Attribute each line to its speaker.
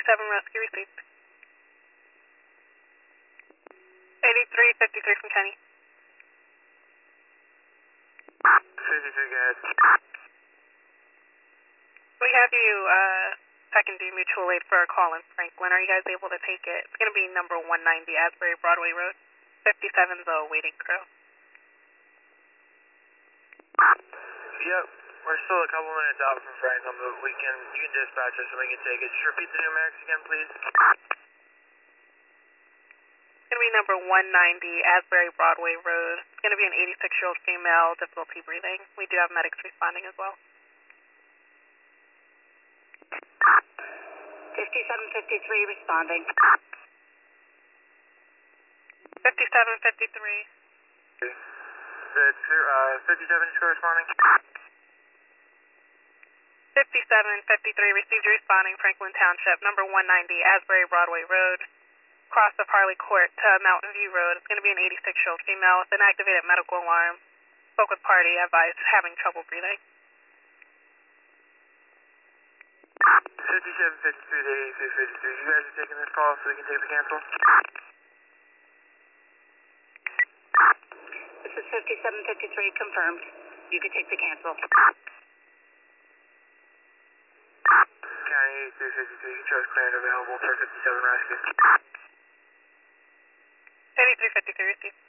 Speaker 1: rescue received. 8353 from Kenny.
Speaker 2: 53 guys.
Speaker 1: We have you secondary mutual aid for a call in Franklin. Are you guys able to take it? It's going to be number 190 Asbury Broadway Road. 57's a waiting crew.
Speaker 2: Yep, we're still a couple minutes out from Franklin, but you can dispatch us and we can take it. Just repeat the numerics again, please.
Speaker 1: It's going to be number 190 Asbury Broadway Road. It's going to be an 86-year-old female, difficulty breathing. We do have medics responding as well.
Speaker 3: 5753 responding.
Speaker 1: 5753.
Speaker 2: That's 57 is corresponding.
Speaker 1: 5753 received you responding, Franklin Township, number 190 Asbury Broadway Road, cross of Harley Court to Mountain View Road. It's going to be an 86-year-old female with an activated medical alarm. Spoke with party, advised having trouble breathing.
Speaker 2: 5753 to 8653. You guys are taking this call so we can take the cancel?
Speaker 3: This is 5753 confirmed. You can take the cancel.
Speaker 2: County 8353, controls clear and available for 57 rescue.
Speaker 1: 8353 received.